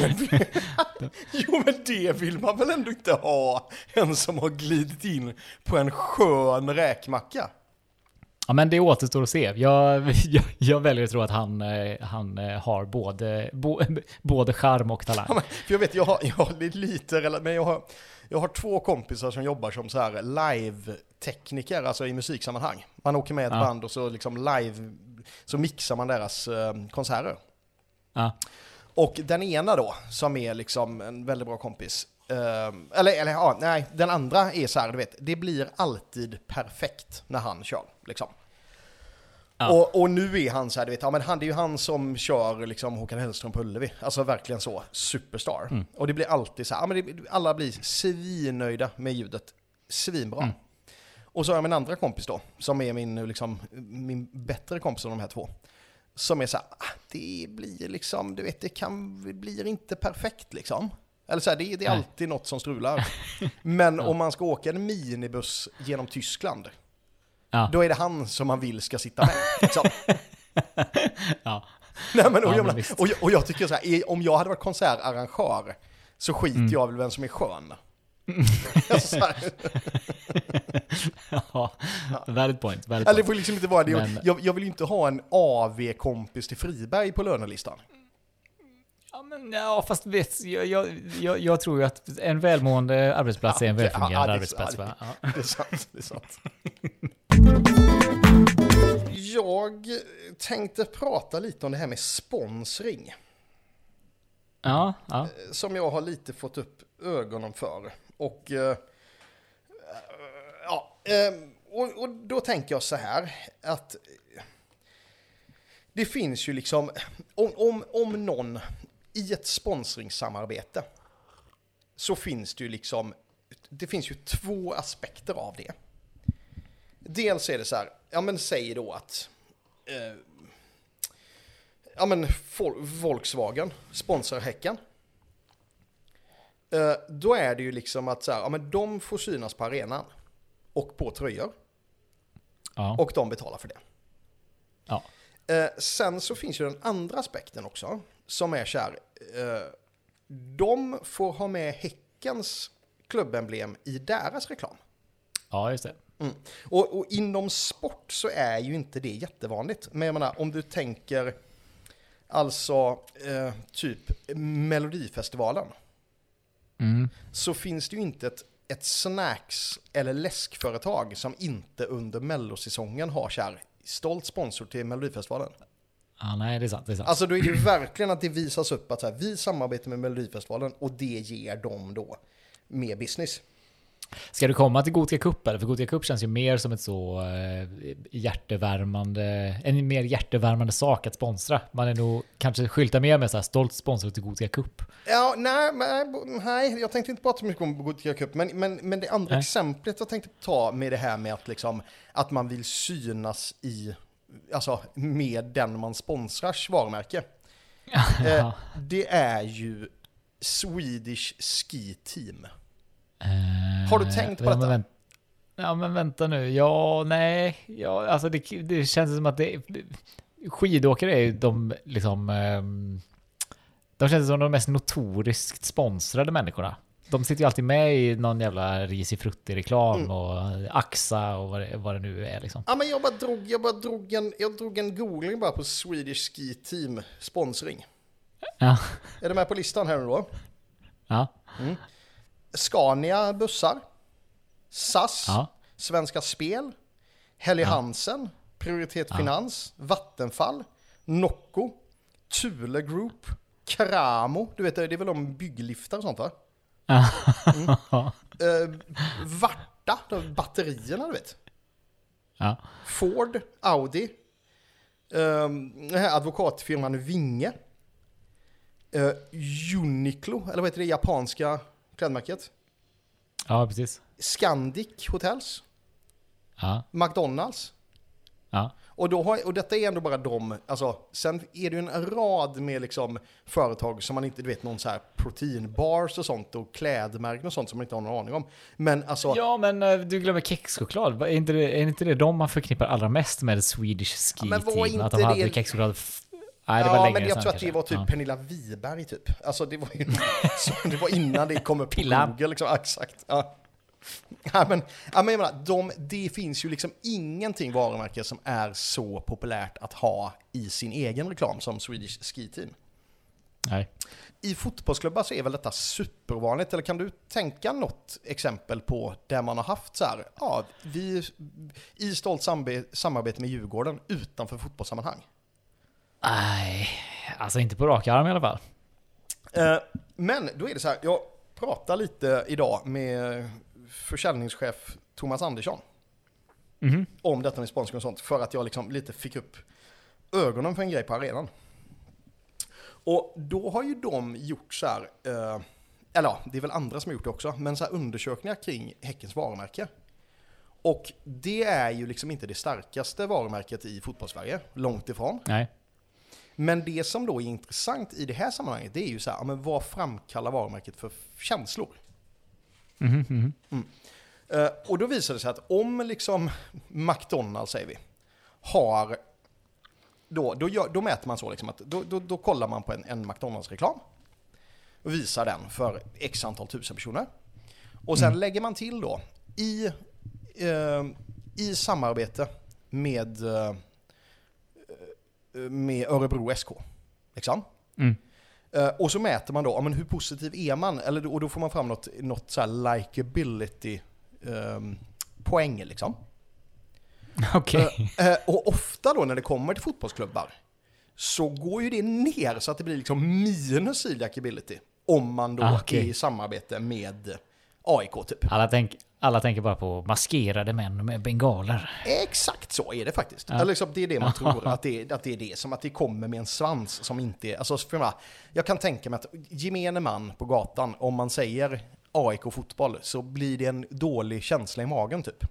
men det vill man väl ändå inte ha, en som har glidit in på en skön räkmacka. Ja, men det återstår att se. Jag väljer att tro att han har både charm och talang. Ja, för jag vet, jag har lite, men jag har 2 kompisar som jobbar som så här live-tekniker, alltså i musiksammanhang. Man åker med ett band och så liksom live, så mixar man deras konserter. Ja. Och den ena då, som är liksom en väldigt bra kompis, den andra är så här, du vet, det blir alltid perfekt när han kör, liksom. Ja. Och nu är han så här, du vet, det är ju han som kör liksom Håkan Hellström på Ullevi, alltså verkligen så, superstar. Och det blir alltid så här, alla blir svinnöjda med ljudet, svinbra. Och så har jag min andra kompis då, som är min bättre kompis av de här 2. Som är så här, det blir liksom, du vet, det blir inte perfekt liksom. Eller så här, det är alltid något som strular. Men om man ska åka en minibuss genom Tyskland, då är det han som man vill ska sitta med. Liksom. Nej, men, och jag tycker så här, om jag hade varit konsertarrangör så skiter jag väl vem som är skön. Alltså, så här. Ja, valid point. Eller det får liksom inte vara det. Men- Jag vill ju inte ha en AV-kompis till Friberg på lönelistan. Ja, fast jag tror ju att en välmående arbetsplats är en välfungerande det- arbetsplats. ja, Va? Ja. Det är sant, det är sant. Jag tänkte prata lite om det här med sponsring. Ja. Som jag har lite fått upp ögonen för. Och och då tänker jag så här att det finns ju liksom om någon i ett sponsringssamarbete så finns det ju liksom det finns ju två aspekter av det. Dels är det så här, ja men säg då att ja men Volkswagen sponsrar Häcken. Då är det ju liksom att så här, ja men de får synas på arenan och på tröjor. Ja. Och de betalar för det. Ja. Sen så finns ju den andra aspekten också som är så här, de får ha med Häckens klubbemblem i deras reklam. Ja, just det. Mm. Och inom sport så är ju inte det jättevanligt. Men jag menar, om du tänker alltså typ Melodifestivalen så finns det ju inte ett snacks- eller läskföretag som inte under mellosäsongen har så här stolt sponsor till Melodifestivalen. Ja, nej, det är sant. Alltså då är det verkligen att det visas upp att så här, vi samarbetar med Melodifestivalen och det ger dem då mer business. Ska du komma till Gothia Cup eller? För Gothia Cup känns ju mer som ett så en mer hjärtevärmande sak att sponsra. Man är nog kanske skyltar mer med så här stolt sponsor till Gothia Cup. Ja, nej, jag tänkte inte prata så mycket om Gothia Cup, men det andra exemplet jag tänkte ta med det här med att liksom att man vill synas i alltså med den man sponsrars varumärke. Det är ju Swedish Ski Team. Har du tänkt på detta? Men vänta nu. Alltså det känns som att skidåkare är ju de liksom de känns som de mest notoriskt sponsrade människorna. De sitter ju alltid med i någon jävla Risifrutti-reklam och Axa och vad det nu är liksom. Ja, men jag drog en googling bara på Swedish Ski Team sponsring. Ja. Är du med på listan här nu då? Ja. Scania bussar, SAS, Svenska Spel, Helly Hansen, Prioritet Finans, Vattenfall, Nocco, Thule Group, Kramo, du vet det är väl de byggliftar och sånt va? Varta, de batterierna du vet. Ja. Ford, Audi, den här advokatfirman Vinge, Uniqlo, eller vad heter det japanska klädmärket? Ja, precis. Scandic Hotels. Ja. McDonalds. Ja. Och detta är ändå bara de, alltså sen är det ju en rad med liksom företag som man inte, du vet, någon så här proteinbars och sånt och klädmärken och sånt som man inte har någon aning om. Men alltså... Ja, men du glömmer kexchoklad. Är inte det de man förknippar allra mest med Swedish Ski Team? Att de hade kexchoklad... Nej, det var längre men jag tror att kanske. det var typ Pernilla Wiberg typ. Alltså det var ju det var innan det kom upp på Google liksom, exakt. Ja. Men jag menar, det finns ju liksom ingenting varumärke som är så populärt att ha i sin egen reklam som Swedish Ski Team. Nej. I fotbollsklubbar så är väl detta supervanligt, eller kan du tänka något exempel på där man har haft så här, ja, vi i stolt samarbete med Djurgården utanför fotbollssammanhang? Nej, alltså inte på rak arm i alla fall. Men då är det så här, jag pratar lite idag med försäljningschef Thomas Andersson om detta med sponsring och sånt, för att jag liksom lite fick upp ögonen för en grej på arenan. Och då har ju de gjort så här, eller ja, det är väl andra som har gjort det också, men så här undersökningar kring Häckens varumärke. Och det är ju liksom inte det starkaste varumärket i fotbollssverige, långt ifrån. Nej. Men det som då är intressant i det här sammanhanget, det är ju så här, men vad framkallar varumärket för känslor? Och då visar det sig att om liksom McDonalds, säger vi, har då mäter man så liksom att då kollar man på en McDonalds-reklam och visar den för x antal tusen personer. Och sen lägger man till då i samarbete med Örebro SK. Liksom. Och så mäter man då, men hur positiv är man? Och då får man fram något så här likability poäng liksom. Okej. Och ofta då när det kommer till fotbollsklubbar så går ju det ner så att det blir liksom minus i likability om man då är i samarbete med AIK typ. Alla tänker bara på maskerade män med bengaler. Exakt så är det faktiskt. Eller liksom, det är det man tror, att det är det. Som att det kommer med en svans som inte... Alltså, jag kan tänka mig att gemene man på gatan, om man säger AIK fotboll, så blir det en dålig känsla i magen typ.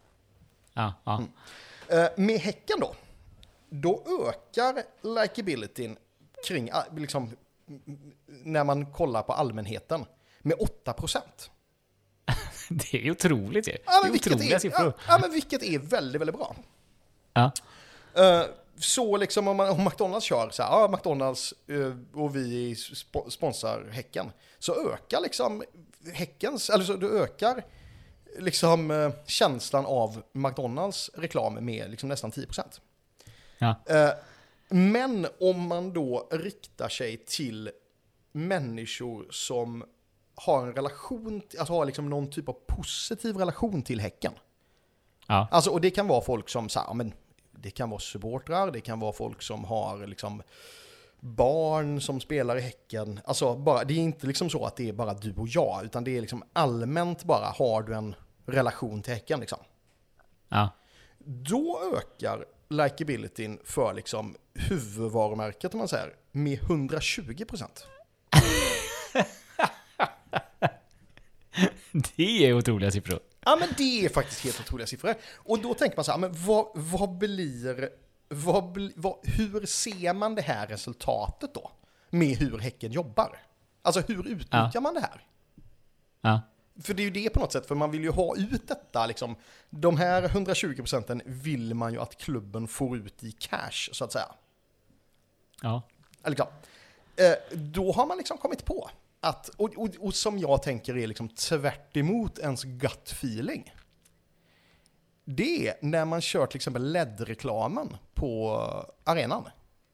Med Häcken då ökar likabilityn kring, liksom, när man kollar på allmänheten, med 8%. Det är otroligt ju. Ja, men vilket är väldigt, väldigt bra. Ja. Så liksom om McDonalds kör så här, McDonalds och vi sponsrar Häcken, så ökar liksom Häckens, eller så du ökar liksom känslan av McDonalds reklam med liksom nästan 10%. Ja. Men om man då riktar sig till människor som har en relation, alltså har liksom någon typ av positiv relation till Häcken. Ja. Alltså, och det kan vara folk som så här, men det kan vara supportrar, det kan vara folk som har liksom barn som spelar i Häcken. Alltså bara, det är inte liksom så att det är bara du och jag, utan det är liksom allmänt bara, har du en relation till Häcken liksom. Ja. Då ökar likabilityn för liksom huvudvarumärket, om man säger, med 120%. Det är otroliga siffror. Ja, men det är faktiskt helt otroliga siffror. Och då tänker man så här, men hur ser man det här resultatet då? Med hur Häcken jobbar? Alltså hur utnyttjar man det här? Ja. För det är ju det på något sätt, för man vill ju ha ut detta liksom. De här 120% vill man ju att klubben får ut i cash, så att säga. Ja. Liksom. Då har man liksom kommit på att, och som jag tänker är liksom tvärt emot ens gut feeling. Det är när man kör till exempel LED-reklamen på arenan.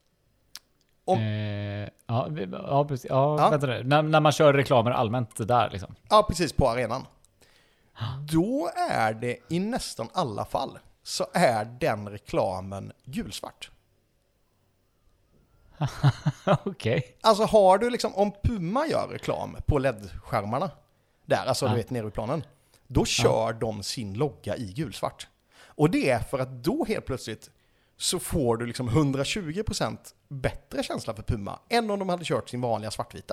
Vänta nu. När man kör reklamer allmänt där liksom. Ja, precis, på arenan. Då är det i nästan alla fall så är den reklamen gulsvart. Okej. Alltså har du liksom, om Puma gör reklam på LED-skärmarna där, alltså du vet nere i planen, då kör de sin logga i gulsvart. Och det är för att då helt plötsligt så får du liksom 120% bättre känsla för Puma än om de hade kört sin vanliga svartvita.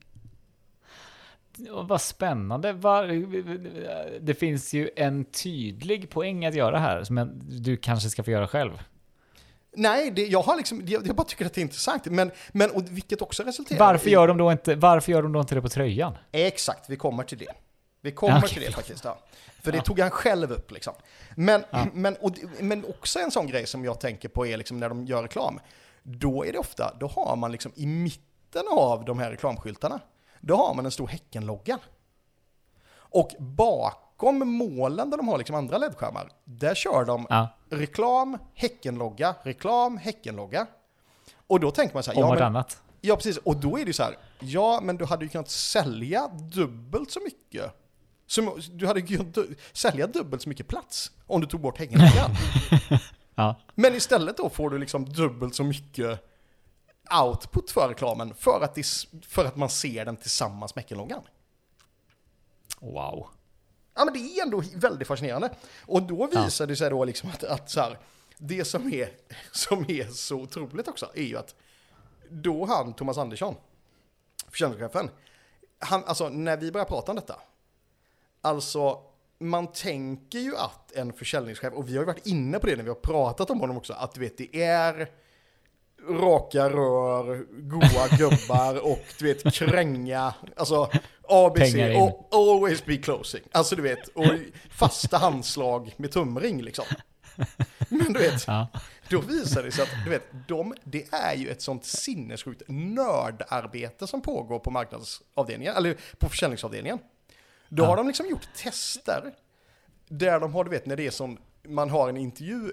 Vad spännande. Det finns ju en tydlig poäng att göra här som du kanske ska få göra själv. Nej, jag bara tycker att det är intressant. Men och vilket också resulterar Varför gör de då inte det på tröjan? Exakt, vi kommer till det. Till det faktiskt. Ja. För det tog han själv upp liksom. Men också en sån grej som jag tänker på är liksom när de gör reklam. Då är det ofta, då har man liksom i mitten av de här reklamskyltarna, då har man en stor Häcken-logga. Och bakom målen där de har liksom andra LED-skärmar, där kör de reklam, Häcken-logga, reklam, Häcken-logga. Och då tänker man så här, annat. Ja, precis. Och då är det så här, ja, men du hade ju kunnat sälja dubbelt så mycket. Du hade kunnat sälja dubbelt så mytt plats om du tog bort Häcken-loggan. Ja. Men istället då får du liksom dubbelt så mycket output för reklamen för att man ser den tillsammans med Häcken-loggan. Wow. Ja, men det är ändå väldigt fascinerande. Och då visar det sig då liksom att så här, det som är så otroligt också är ju att då Thomas Andersson, försäljningschefen, alltså när vi börjar prata om detta, alltså man tänker ju att en försäljningschef, och vi har ju varit inne på det när vi har pratat om honom också, att du vet, det är raka rör, goa gubbar och du vet, kränga, alltså ABC och always be closing. Alltså du vet, och fasta handslag med tumring liksom. Men du vet, då visar det sig att du vet, det är ju ett sånt sinnessjukt nördarbete som pågår på marknadsavdelningen, eller på försäljningsavdelningen. Då har de liksom gjort tester där de har, du vet, när det är som man har en intervju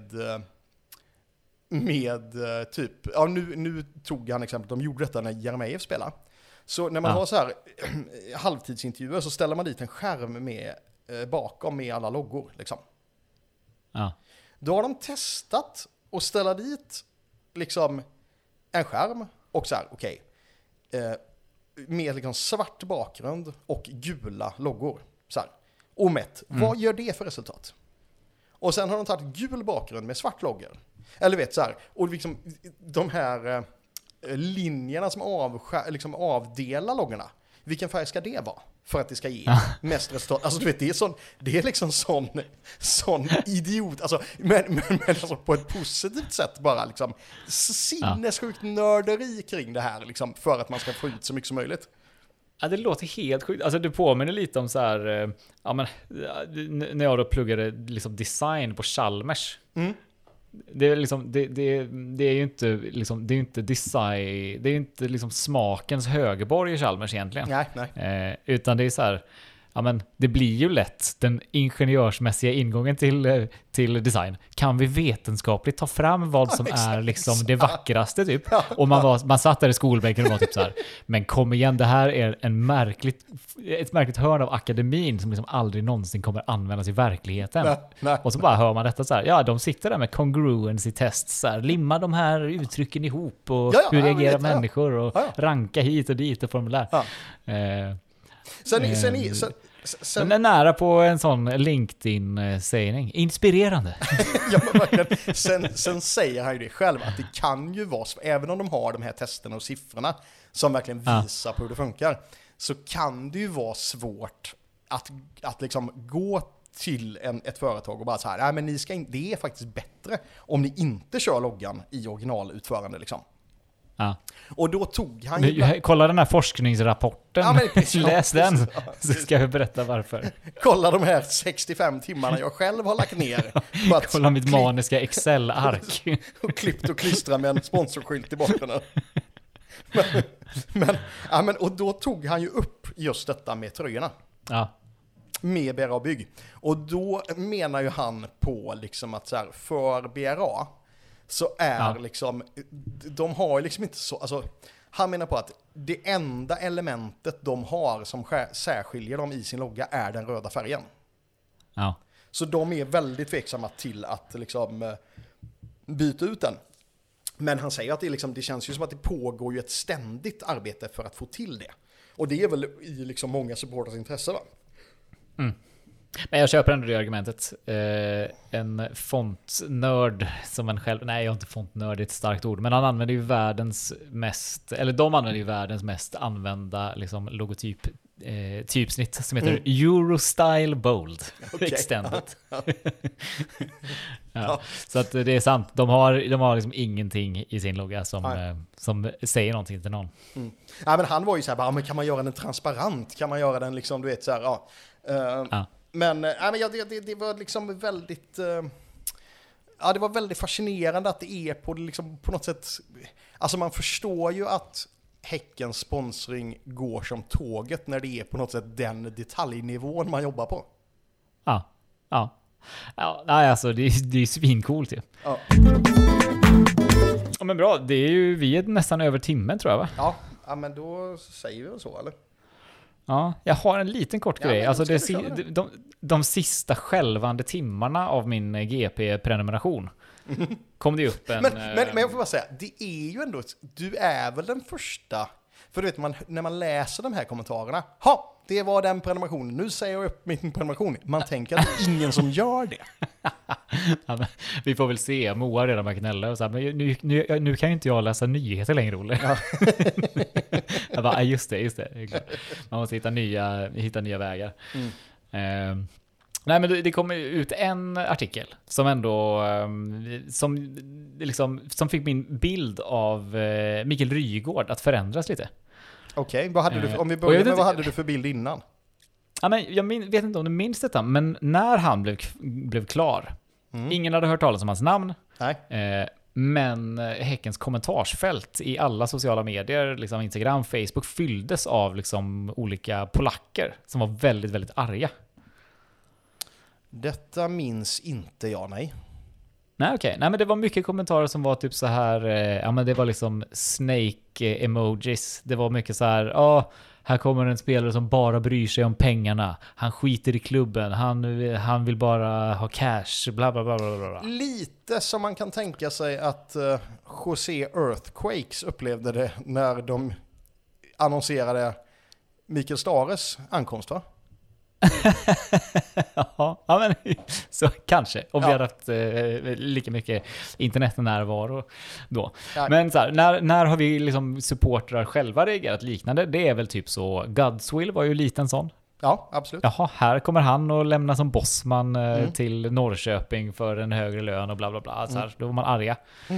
med typ, ja nu tog han exempel, de gjorde detta när Jeremejeff spelade. Så när man har så här halvtidsintervjuer så ställer man dit en skärm med bakom med alla loggor liksom. Ja. Då har de testat att ställa dit liksom en skärm och så här, okej. Med liksom svart bakgrund och gula loggor. Så här. Och mätt, vad gör det för resultat? Och sen har de tagit gul bakgrund med svart loggor. Eller vet så här, och liksom de här linjerna som liksom avdelar loggorna. Vilken färg ska det vara för att det ska ge mest resultat? Alltså du vet, det är liksom sån idiot, alltså, men alltså på ett positivt sätt bara liksom sinnessjukt nörderi kring det här liksom, för att man ska få ut så mycket som möjligt. Ja, det låter helt sjukt. Alltså det påminner lite om så här, ja men när jag då pluggade liksom design på Chalmers. Det är liksom det är ju inte liksom, det är inte design, det är inte liksom smakens högborg i Chalmers egentligen. Nej. Utan det är så här, ja men det blir ju lätt den ingenjörsmässiga ingången till design. Kan vi vetenskapligt ta fram vad som är liksom det vackraste typ? Och man satt där i skolbänken och var typ så här, men kom igen, det här är ett märkligt hörn av akademin som liksom aldrig någonsin kommer användas i verkligheten. Nej. Och så bara hör man detta så här, ja de sitter där med congruency tests så här, limma de här uttrycken ihop och hur reagerar människor och ranka hit och dit och formulär. Sen är nära på en sån LinkedIn-sägning. Inspirerande. Ja, men verkligen. Sen säger han ju det själv att det kan ju vara, även om de har de här testerna och siffrorna som verkligen visar på hur det funkar, så kan det ju vara svårt att liksom gå till ett företag och bara så här, nej men det är faktiskt bättre om ni inte kör loggan i originalutförande liksom. Ja. Och då tog han ju... Kolla den här forskningsrapporten. Läs den, så ska jag berätta varför. Kolla de här 65 timmarna jag själv har lagt ner. Kolla mitt maniska Excel-ark. Och klippt och klistrat med en sponsorskylt i bakgrunden. Men och då tog han ju upp just detta med tröjorna. Ja. Med BRA Bygg. Och då menar ju han på liksom att så här, för BRA så är liksom, de har ju liksom inte så, alltså han menar på att det enda elementet de har som särskiljer dem i sin logga är den röda färgen. Ja. Så de är väldigt tveksamma till att liksom byta ut den. Men han säger att det känns ju som att det pågår ju ett ständigt arbete för att få till det. Och det är väl i liksom många supporters intresse, va? Mm. Men jag köper ändå det argumentet. En fontnörd som en själv... Nej, jag är inte fontnörd, det är ett starkt ord. Men han använder ju världens mest använda liksom, logotyp typsnitt som heter Eurostyle Bold Extended. Så att det är sant. De har liksom ingenting i sin logga som säger någonting till någon. Ja, men han var ju så här, men kan man göra den transparent? Kan man göra den liksom, du vet så här, Men det var liksom väldigt det var väldigt fascinerande att det är på något sätt, alltså man förstår ju att Häckens sponsring går som tåget när det är på något sätt den detaljnivån man jobbar på. Nej, alltså det är svincoolt ju. Ja, men bra, vi är nästan över timmen tror jag, va? Ja, men då säger vi väl så, eller? Ja, jag har en liten kort grej. Alltså de sista skälvande timmarna av min GP-prenumeration kom det upp en... Men jag får bara säga, det är ju ändå... Du är väl den första... För du vet, när man läser de här kommentarerna... det var den prenumerationen. Nu säger jag upp min prenumeration. Man tänker att det är ingen som gör det. Ja, men vi får väl se. Moa redan med knälla och så här, men nu kan ju inte jag läsa nyheter längre, Olle. Ja. Jag bara, just det. Man måste hitta nya vägar. Nej, men det kommer ut en artikel som ändå som fick min bild av Mikael Rygaard att förändras lite. Okej, vad hade du, om vi börjar med vad hade du för bild innan? Ja, men jag vet inte om du minns detta, men när han blev klar, ingen hade hört talas om hans namn. Nej. Men Häckens kommentarsfält i alla sociala medier, liksom Instagram, Facebook, fylldes av liksom olika polacker som var väldigt, väldigt arga. Detta minns inte jag, nej. Nej, okej. Nej, men det var mycket kommentarer som var typ så här, ja men det var liksom snake-emojis. Det var mycket så här, här kommer en spelare som bara bryr sig om pengarna. Han skiter i klubben. Han vill bara ha cash. Bla, bla, bla, bla, bla. Lite som man kan tänka sig att José Earthquakes upplevde det när de annonserade Mikael Stares ankomst, va? Ja, men så kanske. Om vi hade haft lika mycket internetnärvaro då. Ja. Men så här, när har vi liksom supportrar själva reagerat liknande? Det är väl typ så. Godswill var ju liten sån. Ja, absolut. Jaha, här kommer han och lämna som bossman till Norrköping för en högre lön och bla bla bla. Så här, då var man arga.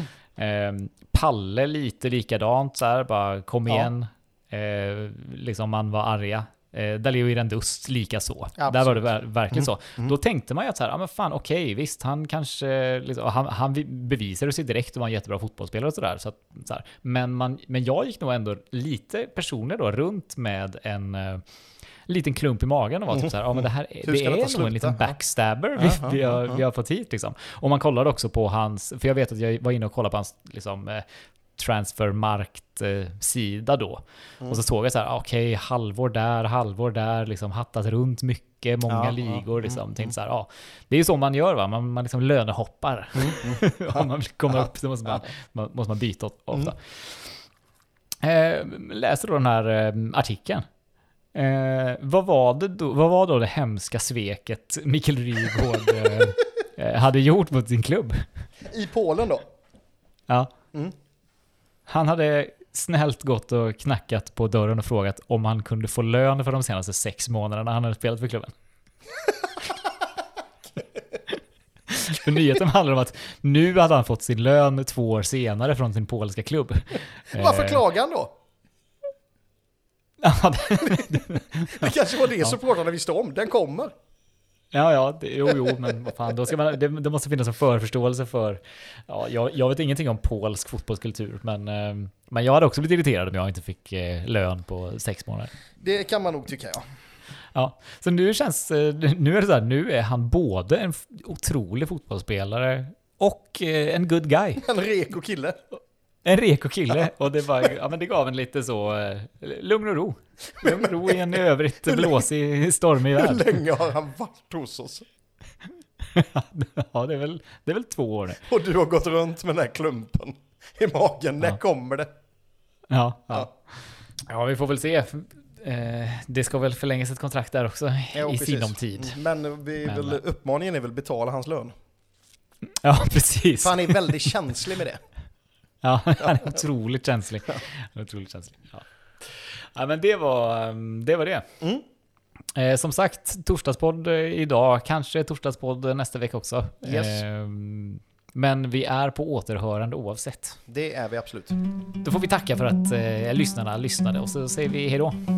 Palle lite likadant så här, bara kom igen. Liksom man var arga. Daleo Irandust lika så. Absolut. Där var det verkligen så. Då tänkte man ju att så här, ja men fan okej, visst han kanske liksom, han bevisade sig direkt och var en jättebra fotbollsspelare och sådär. Så här. Men jag gick nog ändå lite personer då runt med en liten klump i magen och var typ så här, ja men det här det är nog en liten backstabber vi har fått hit liksom. Och man kollade också på hans, för jag vet att jag var inne och kollade på hans liksom transfermarkt-sida då. Och så såg jag så här, okej, halvår där, liksom hattat runt mycket, många ligor, liksom. Tänkte så här, det är ju så man gör, va? Man liksom lönehoppar. Om man vill komma upp så måste man byta ofta. Läser då den här artikeln. Vad var då det hemska sveket Mikael Rygaard hade gjort mot sin klubb? I Polen då? Ja. Han hade snällt gått och knackat på dörren och frågat om han kunde få lön för de senaste 6 månaderna han hade spelat för klubben. För nyheten handlar om att nu hade han fått sin lön 2 år senare från sin polska klubb. Varför klagar han då? Det kanske var det supportrarna visste om. Den kommer. Jo, men vad fan, då ska man, det måste finnas en förförståelse för, jag vet ingenting om polsk fotbollskultur, men jag hade också blivit irriterad om jag inte fick lön på 6 månader. Det kan man nog tycka, Ja, så nu är det så här, nu är han både en otrolig fotbollsspelare och en good guy. En reko kille. En reko kille, och det var, men det gav en lite så lugn och ro. Lugn och ro i en övrigt blåsig, stormig värld. Hur länge har han varit hos oss? Ja, det är väl 2 år nu. Och du har gått runt med den här klumpen i magen. När kommer det? Ja, vi får väl se. Det ska väl förlängas ett kontrakt där också i sinom tid. Men uppmaningen är väl betala hans lön. Ja, precis. För han är väldigt känslig med det. Ja, han är otroligt känslig. Ja, men det var det. Som sagt, torsdagspodd idag, kanske torsdagspodd nästa vecka också. Yes. Men vi är på återhörande oavsett. Det är vi absolut. Då får vi tacka för att lyssnarna lyssnade och så säger vi hej då.